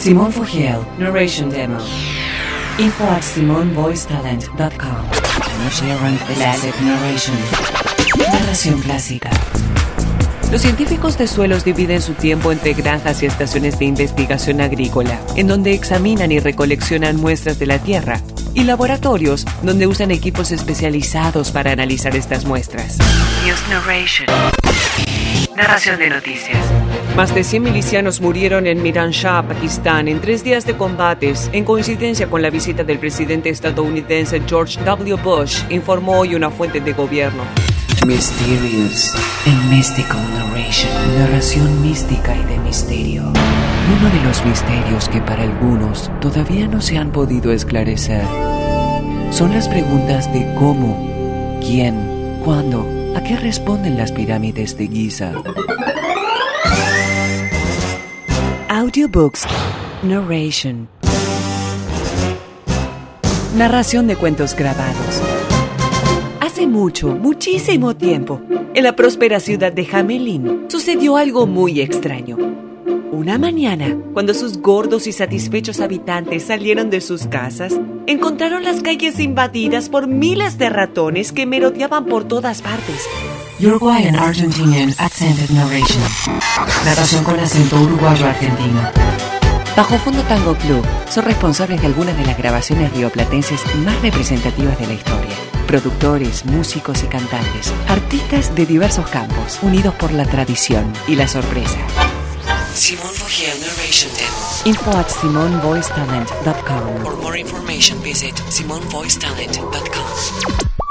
Simone Fogiel, Narration Demo. Info at SimoneVoiceTalent.com. Classic Narration. Narración clásica. Los científicos de suelos dividen su tiempo entre granjas y estaciones de investigación agrícola, en donde examinan y recoleccionan muestras de la tierra, y laboratorios, donde usan equipos especializados para analizar estas muestras. News Narration. Narración de noticias. Más de 100 milicianos murieron en Miran Shah, Pakistán, en 3 días de combates, en coincidencia con la visita del presidente estadounidense George W. Bush, informó hoy una fuente de gobierno. Mysterious and Mystical Narration. Narración mística y de misterio. Uno de los misterios que para algunos todavía no se han podido esclarecer son las preguntas de cómo, quién, cuándo, a qué responden las pirámides de Giza. Audiobooks Narration. Narración de cuentos grabados. Hace muchísimo tiempo, en la próspera ciudad de Hamelin, sucedió algo muy extraño. Una mañana, cuando sus gordos y satisfechos habitantes salieron de sus casas, encontraron las calles invadidas por miles de ratones que merodeaban por todas partes. Uruguayan Argentinian Accented Narration. Narración con acento uruguayo-argentino. Bajo Fondo Tango Club son responsables de algunas de las grabaciones rioplatenses más representativas de la historia. Productores, músicos y cantantes, artistas de diversos campos, unidos por la tradición y la sorpresa. Simone Fogiel Narration Demo. Info at SimoneVoiceTalent.com. For more information, visit SimoneVoiceTalent.com.